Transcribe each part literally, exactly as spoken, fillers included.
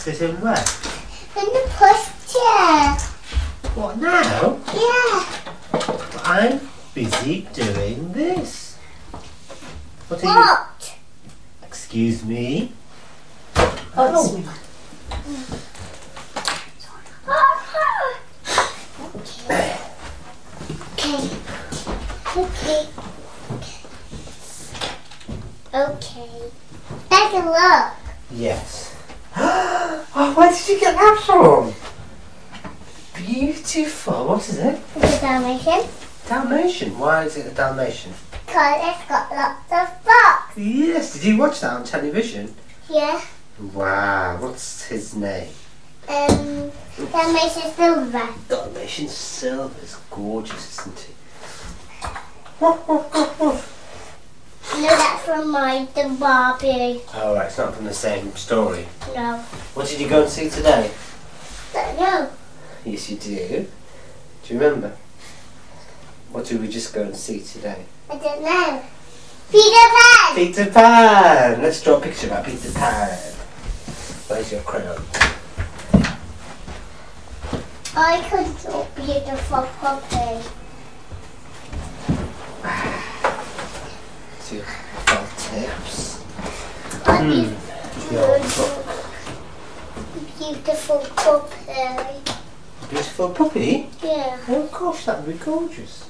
Sit in where? In the pushchair. What now? Yeah. I'm busy doing this. What are What? you? Excuse me. Oh, it's Okay. Okay. Okay. Take a look. Yes. Oh, where did you get that from? Beautiful. What is it? It's a Dalmatian. Dalmatian. Why is it a Dalmatian? Because it's got lots of spots. Yes. Did you watch that on television? Yeah. Wow. What's his name? Um, Dalmatian Silver. Dalmatian Silver is gorgeous, isn't he? Woof, woof, woof, woof. No, that's from my the Barbie. Oh, right. It's not from the same story. No. What did you go and see today? But no. Yes, you do. Do you remember? What did we just go and see today? I don't know. Peter Pan. Peter Pan! Let's draw a picture about Peter Pan. Where's your crayon? I could draw beautiful puppy. Two felt tips. I Hmm. could Your draw beautiful puppy. beautiful puppy? Yeah. Oh gosh, that would be gorgeous.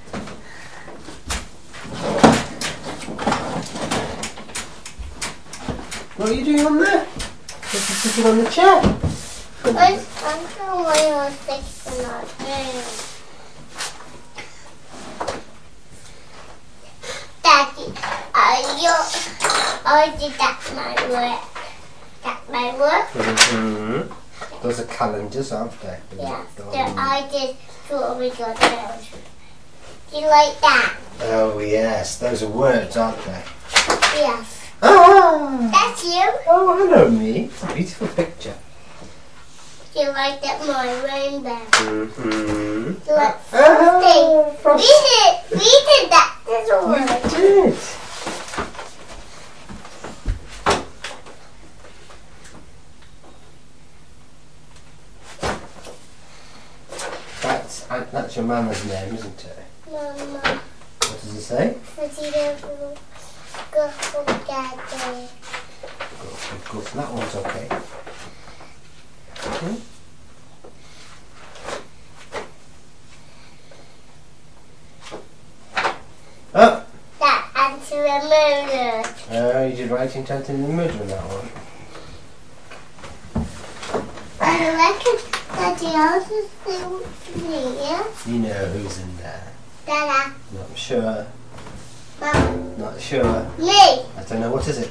What are you doing on there? You're sitting on the chair. I, I'm sure I was fixing that thing. Daddy, I, you, I did that my work. That's my work. Mm-hmm. Those are calendars, aren't they? Yeah. So I did strawberry got Do you like that? Oh yes, those are words, aren't they? Yes. Ah! That's you. Oh, hello, me. It's a beautiful picture. Do you like that my rainbow? Mm-hmm. Look, Oh, we frost. did, we did that this We one. did. That's uh, that's your mama's name, isn't it? Mama, What does it say? what do you go for daddy? Good, good. That one's okay. Mhm. Oh, That answer a murder. uh, you did right in in the middle of that one. I reckon daddy else is still here. You know who's in there. Dada, Not sure. Mom, Not sure. me, I don't know. What is it?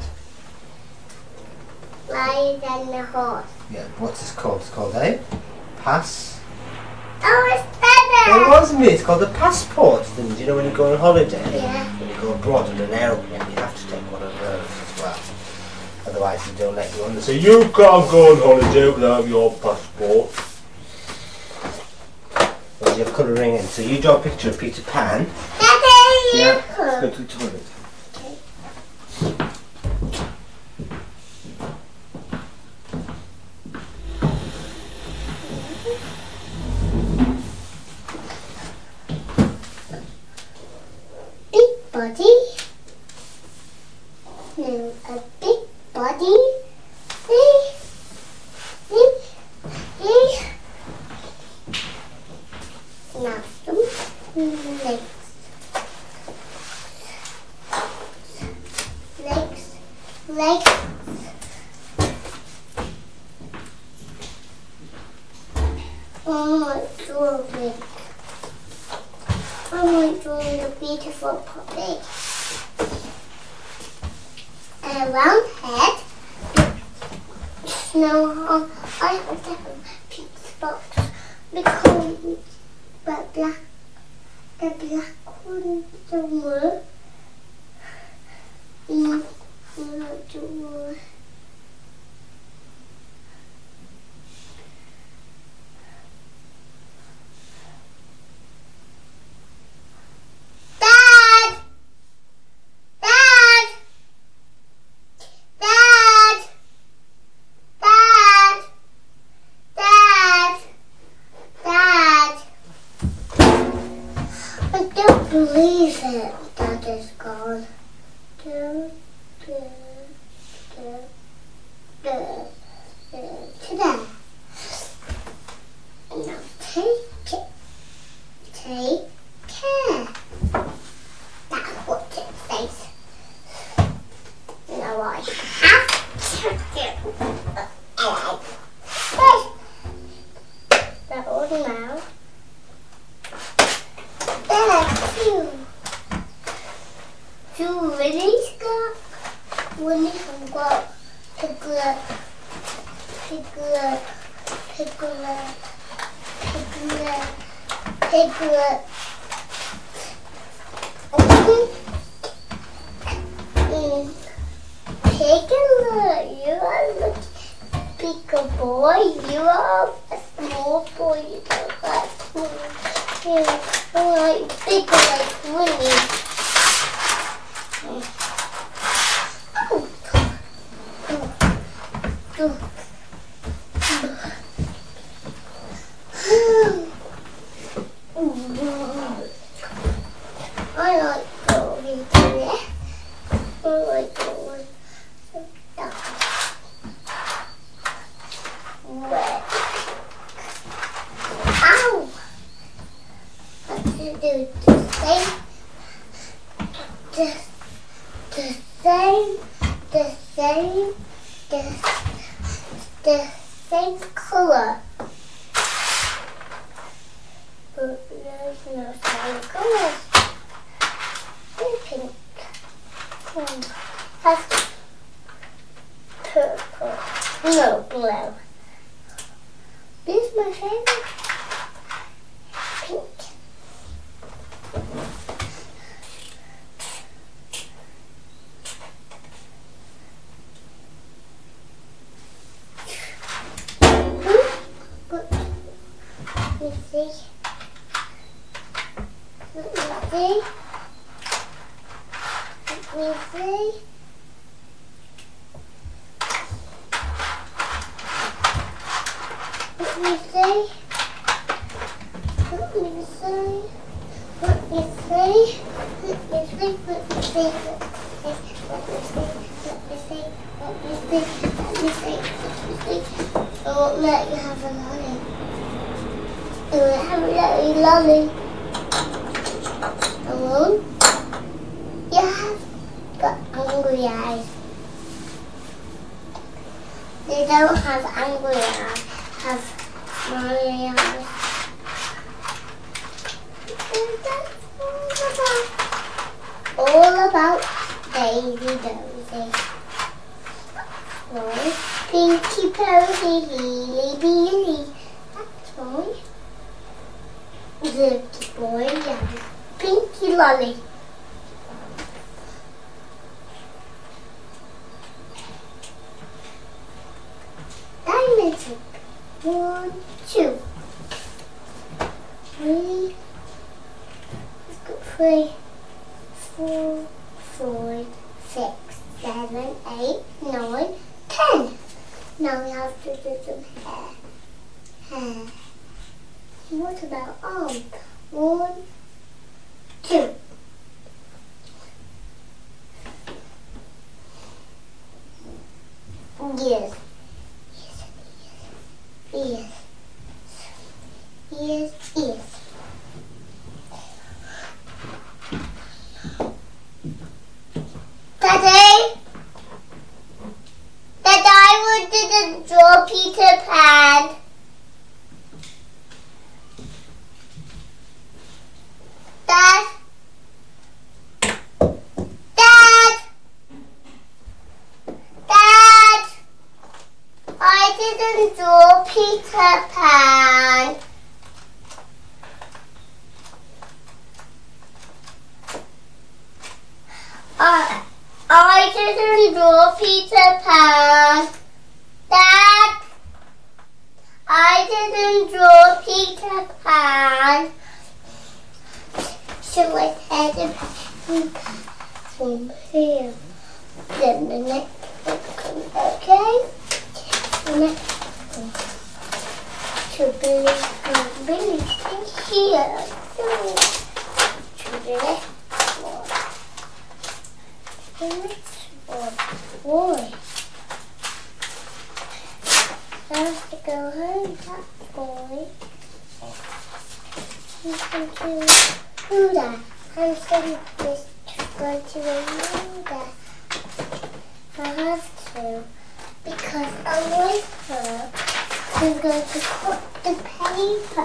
lion and the horse. Yeah, what's this called? It's called a pass. Oh, it's It Dada. wasn't me. It's called a passport thing. Do you know when you go on holiday? Yeah. When you go abroad in an aeroplane, you have to take one of those as well. Otherwise, they don't let you on. They say you can't go on holiday without your passport. Well, you're colouring in. So you draw a picture of Peter Pan. Daddy, Yeah. you Let's go could. to the toilet. Big body. No, a big body. See? See? See? Now, some legs. Legs. Legs. Oh my god. I want to draw a beautiful puppy. And a round head. No, I have to have a pink spot because the black, the black one don't work. Mm, not to work. Dad! Dad! Dad! Dad! have to do. That old mouse. There, two. Two Willy's got. Willy has got Piglet, Piglet, Piglet, Piglet, Piglet. Mm. Piglet, you are a big boy. You are a small boy. You don't like small. You're like big like Willy. Oh. Oh. I like going there. I like going down. Wet. Ow! I have to do the same. The, the same. The same. The, the same color. But there's no same color. Pink. Hmm. That's purple. No, blue. This is my favorite. Pink. Hmm? Let me see. Let me see. Let me see. Let me see. Let me see. Let me see. Let me see. Let me see. Let me see. Let me see. Let me see. Let me see. Let me see. Let me see. I won't let you have a lolly. I won't have a little lolly. I won't. You have got angry eyes. They don't have angry eyes, have smiley eyes. And that's all about, all about Daisy Dozy. Right? Pinky Posy, Heely Beely. That's right. Zerky Boy, yeah. Pinky Lolly. Diamond. One, two. Three. Let's go three. Four, five, six, seven, eight, nine, ten. Now we have to do some hair. Hair. What about arm? One, two. Yes. Yes. Yes, yes. Daddy? Dad, I wanted to draw Peter Pan. Dad? Dad? Dad? I didn't draw Peter Pan. I, I didn't draw Peter Pan. Dad, I didn't draw Peter Pan. So I had him from here. Then the next one, okay? The next one should be from Billy here. To the next one. The next one, boy. I have to go home, that boy. You can do Buddha. I'm going to go to the Buddha. I have to to because I'm with her. I'm going to cut the paper.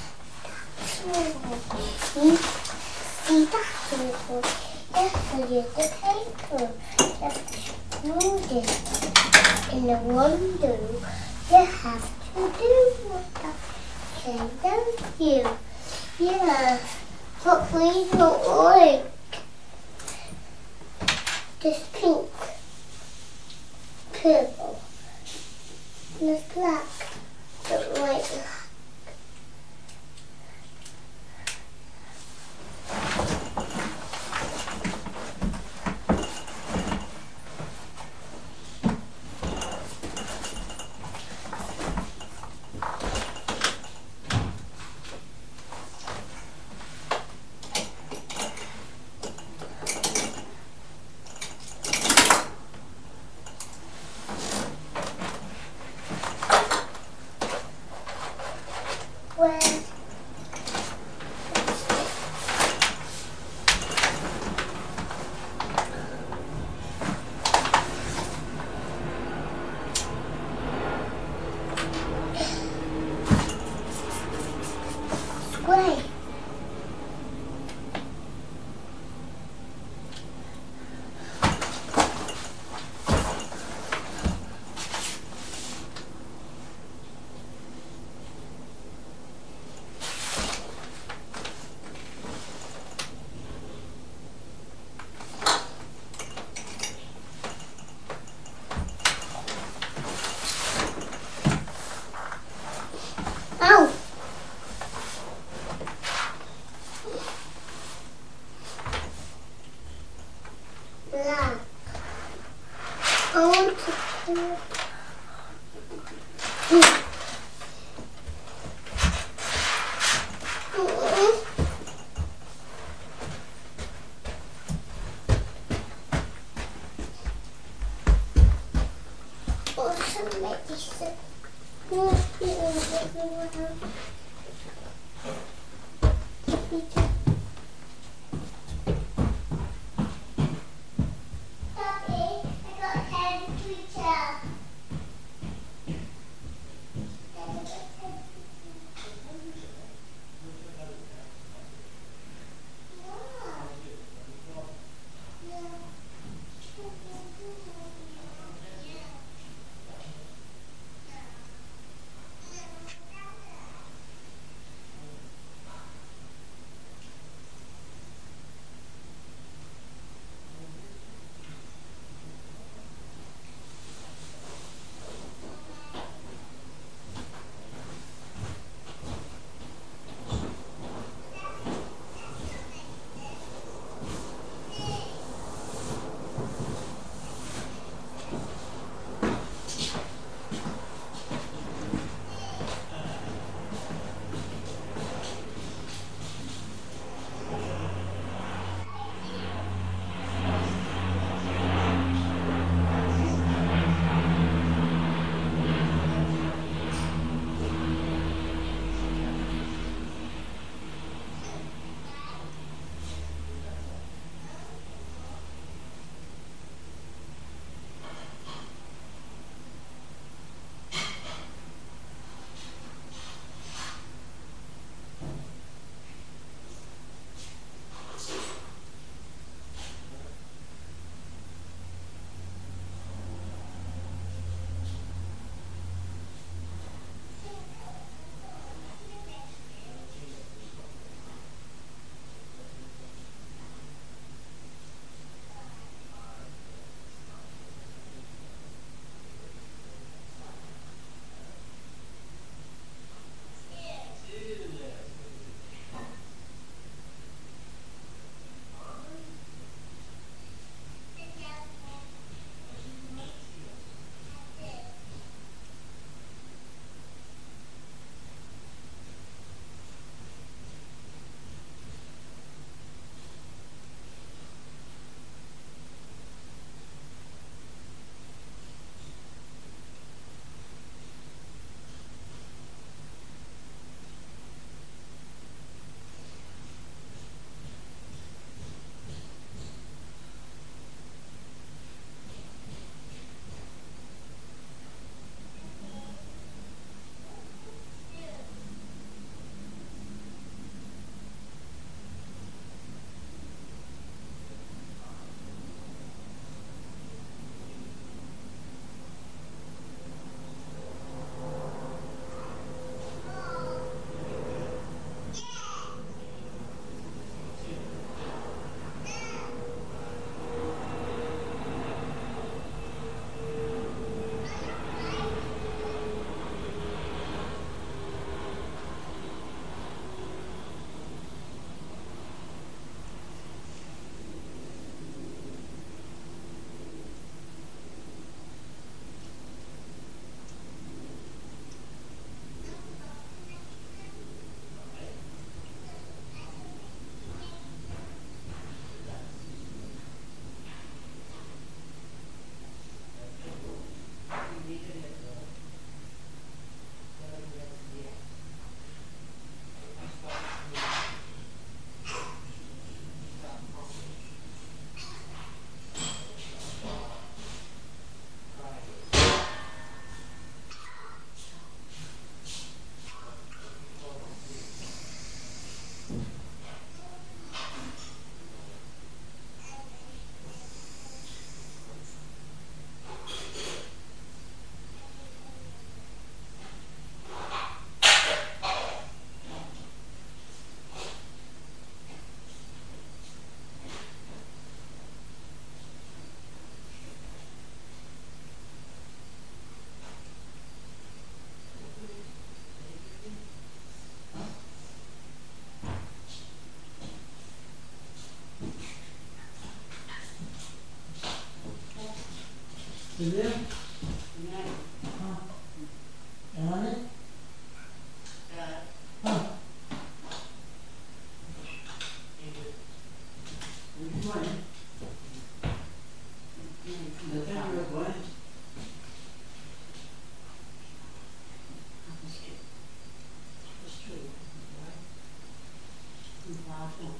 You see that paper? Yes, I use the paper. Just smooth it in the window. You have to do what I say, don't you? Yeah, but please don't like this pink, purple, and this black, but white. Where? Square. Ow! Black. I want to do also make this a Johnny? Good morning. The camera going. It's true, right? Wow.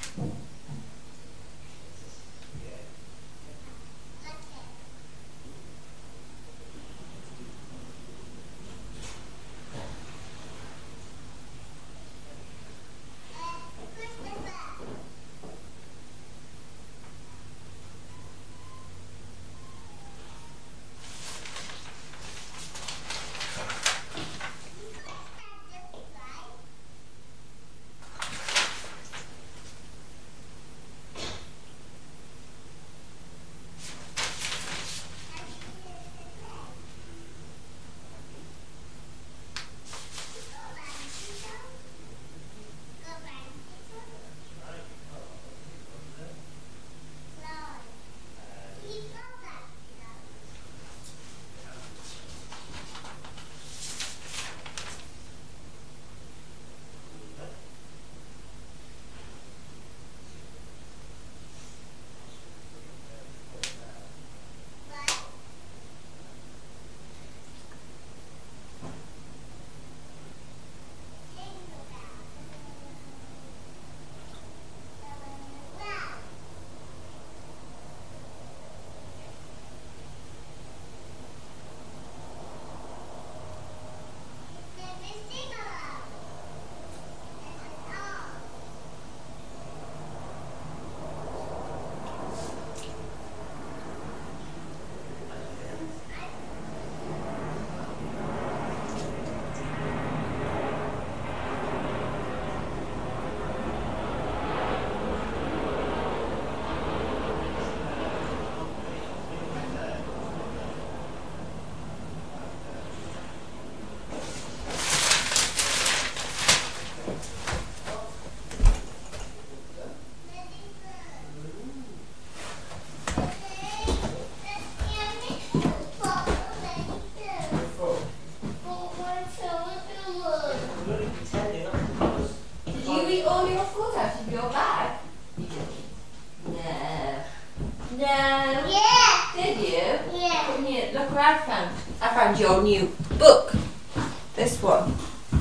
I found? I found your new book. This one.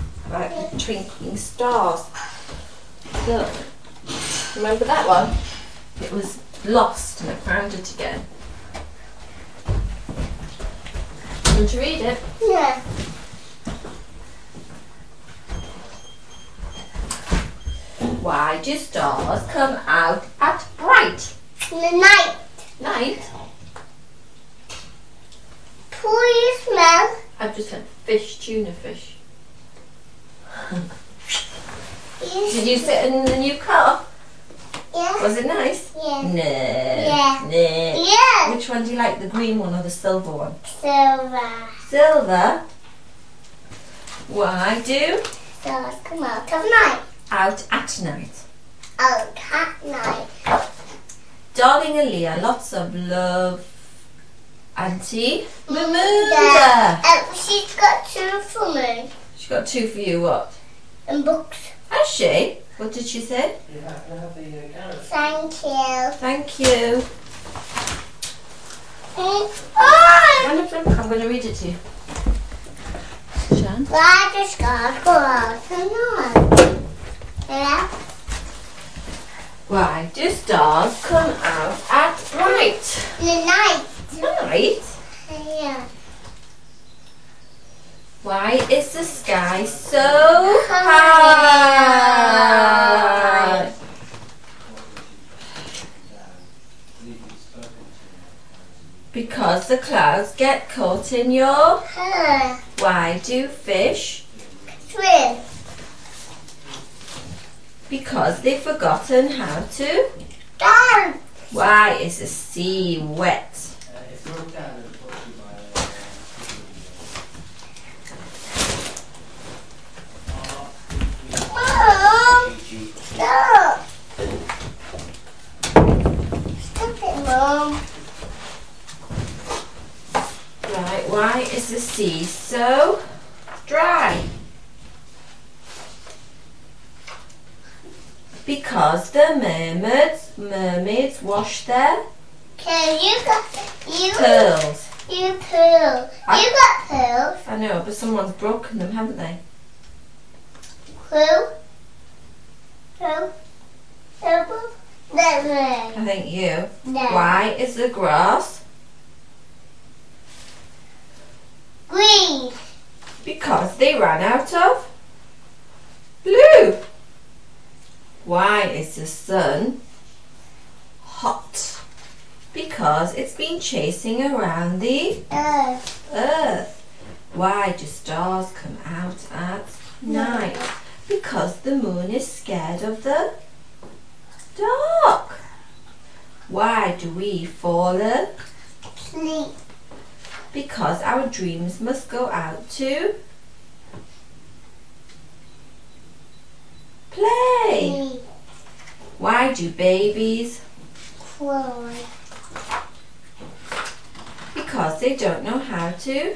About twinkling stars. Look. Remember that one? It was lost and I found it again. Want to read it? Yeah. Why do stars come out at bright In the night. night? Please smell. I've just had fish, tuna fish. Did you sit in the new car? Yeah. Was it nice? Yeah. No. Yeah. No. Yeah. Which one do you like, the green one or the silver one? Silver. Silver. Why do Stars come out of night. out at night? Out at night. Darling Aaliyah, lots of love. Auntie Mamunda. Yeah. Um, she's got two for me. She got two for you, what? And books. Has she? What did she say? You have to have the uh, carrot. Thank you. Thank you. Oh! I'm going to read it to you. Shan? Why does stars go out at night? Yeah. Why do stars come out at night? In the night. Night? Yeah. Why is the sky so High. high? Because the clouds get caught in your... Huh. Why do fish? Swim. Because they've forgotten how to. Dance. Why is the sea wet? Uh, if you're down and brought to you by uh, Mom. Stop. Stop it, Mom. Right, why is the sea so dry? Because the mermaids, mermaids wash their Okay, you got you. pearls. You pearl. I- You got pearls. I know, but someone's broken them, haven't they? Who? Who? Who? Lemon. I think you. No. Why is the grass? Green. Because they ran out of blue. Why is the sun hot? Because it's been chasing around the Earth. earth. Why do stars come out at night? Because the moon is scared of the dark. Why do we fall asleep? Sleep. Because our dreams must go out to play. Sleep. Why do babies? Cry. Because they don't know how to.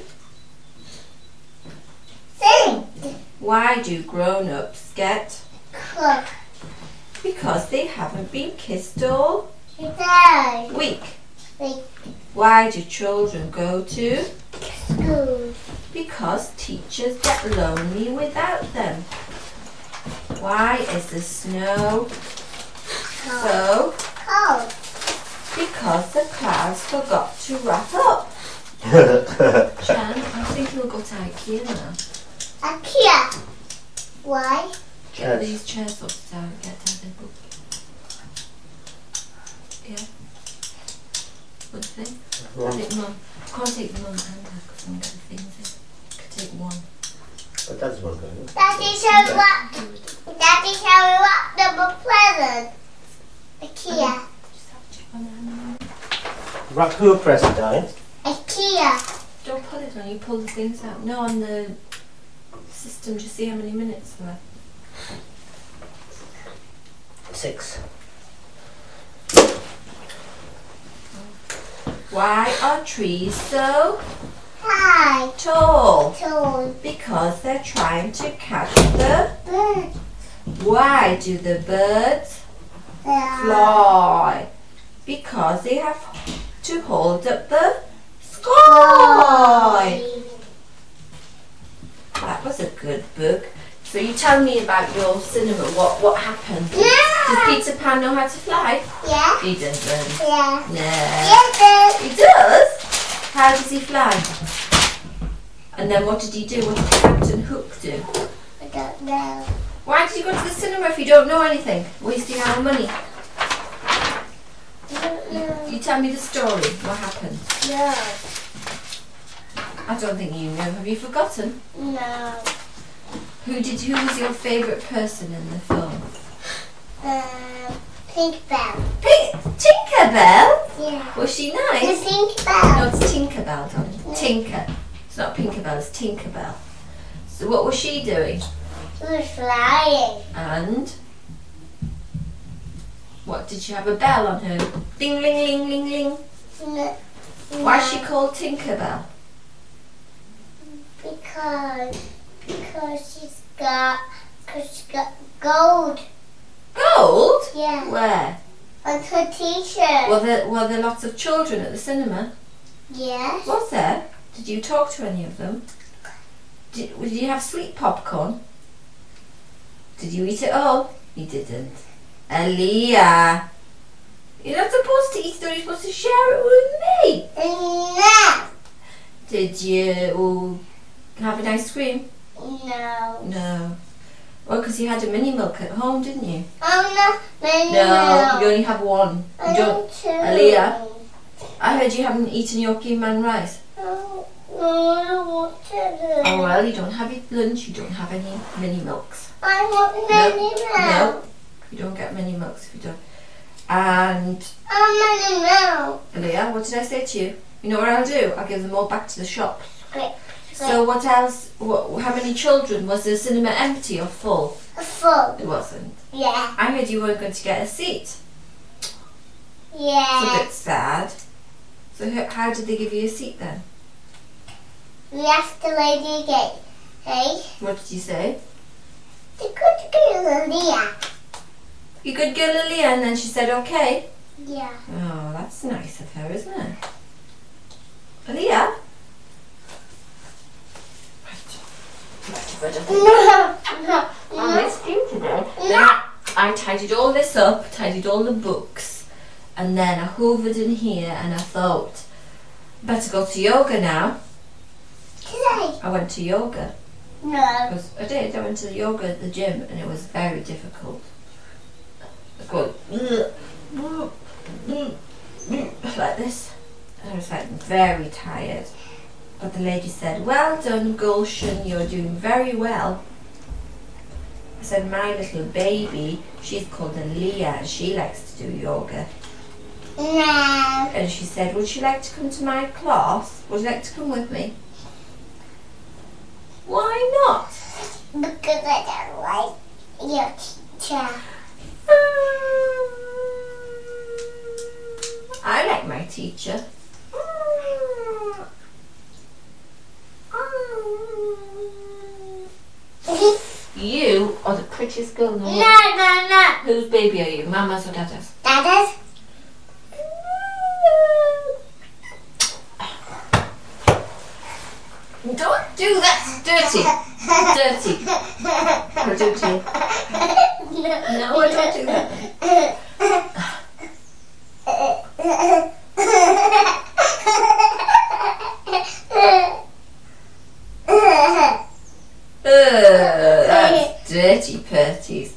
Sing. Why do grown-ups get? Cook. Because they haven't been kissed all Today. week. Like Why do children go to? school. Because teachers get lonely without them. Why is the snow so? Cold. Because the clouds forgot to wrap up. Chan, I think we'll go to IKEA now. IKEA. Why? Get Yes. these chairs sorted out and get down their book. Yeah. What do you think? I think Mum. I can't take the mum and dad because I'm going to get the things in. I could take one. But that's one going. Daddy, shall we wrap? Daddy, shall we wrap them a present? IKEA. Just have to check on that. Wrap who a present, darling? IKEA. Don't pull it on, you pull the things out. No, on the system, just see how many minutes are left. Six. Why are trees so Hi. tall? Toad. Because they're trying to catch the. Bird. Why do the birds fly? Because they have to hold up the sky. That was a good book. So you tell me about your cinema. What what happened? Does Peter Pan know how to fly? Yeah. He doesn't. Yeah. No. Yes. He does? How does he fly? And then what did he do? What did Captain Hook do? I don't know. Why did you go to the cinema if you don't know anything? Wasting our money. I don't know. You tell me the story. What happened? No. I don't think you know. Have you forgotten? No. Who did? Who was your favourite person in the film? Um, Pink Bell. Pink, Tinkerbell. Yeah. Was she The nice? Pink No, Bell. it's Tinkerbell, darling. Tinker. It's not Pinkerbell. It's Tinkerbell. So what was she doing? She was flying. And what did she have a bell on her? Ding, ling, ling, ling, ling. No. Why is she called Tinkerbell? Because, because she's got, because she's got gold. Gold? Yeah. Where? On her t-shirt. Were there, were there lots of children at the cinema? Yes. Was there? Did you talk to any of them? Did, did you have sweet popcorn? Did you eat it all? You didn't. Aaliyah. You're not supposed to eat it, you're supposed to share it with me. No. Did you have an ice cream? No. No. Well, because you had a mini milk at home, didn't you? Oh no. No. No, you only have one. I You don't. don't too. Aaliyah. I heard you haven't eaten your Keyman rice. No, no, I don't want to. Oh well, you don't have your lunch, you don't have any mini milks. I want many No, milk. you don't get mini milks if you don't. And I want many milk. Aaliyah, what did I say to you? You know what I'll do? I'll give them all back to the shop. Great. So what else? What, how many children? Was the cinema empty or full? Full. It wasn't. Yeah. I heard you weren't going to get a seat. It's a Yeah. bit sad. So h- how did they give you a seat then? We asked the lady again. Hey, What did you say? the good girl Leah. You good girl, Aaliyah, and then she said okay. Yeah. Oh, that's nice of her, isn't it? Aaliyah? Right. Right, No, no, I no. missed you today. No. I tidied all this up, tidied all the books, and then I hoovered in here and I thought, better go to yoga now. Today? I went to yoga. No. Because I did, I went to yoga at the gym and it was very difficult. I was going like this. I was like very tired. But the lady said, well done Gulshan, you're doing very well. I said, my little baby, she's called Aaliyah and she likes to do yoga. No. And she said, would you like to come to my class? Would you like to come with me? Why not? Because I don't like your teacher. I like my teacher. You are the prettiest girl in the No, world. no, no. Whose baby are you, Mama's or Dada's? Dada's? Don't do that. Dirty. Dirty. I do too. No, I don't do that. Ugh, that's dirty Perties.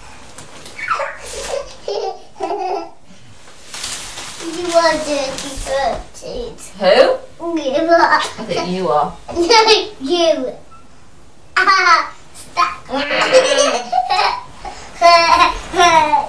You are dirty birds. Who? You are. I think you are. No, you. Ah, stop.